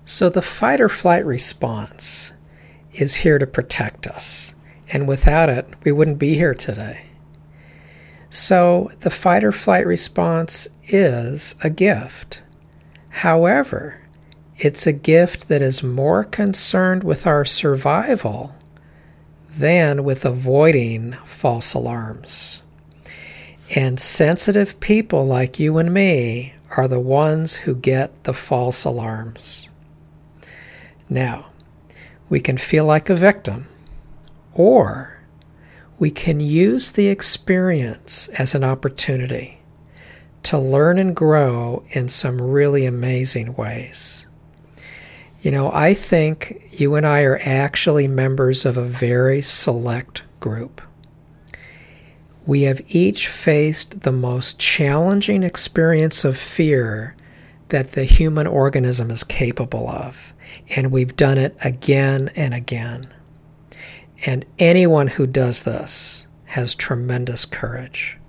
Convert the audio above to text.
So the fight or flight response is here to protect us, and without it, we wouldn't be here today. So the fight or flight response is a gift. However, it's a gift that is more concerned with our survival than with avoiding false alarms. And sensitive people like you and me are the ones who get the false alarms. Now, we can feel like a victim, or we can use the experience as an opportunity to learn and grow in some really amazing ways. You know, I think you and I are actually members of a very select group. We have each faced the most challenging experience of fear that the human organism is capable of, and we've done it again and again. And anyone who does this has tremendous courage.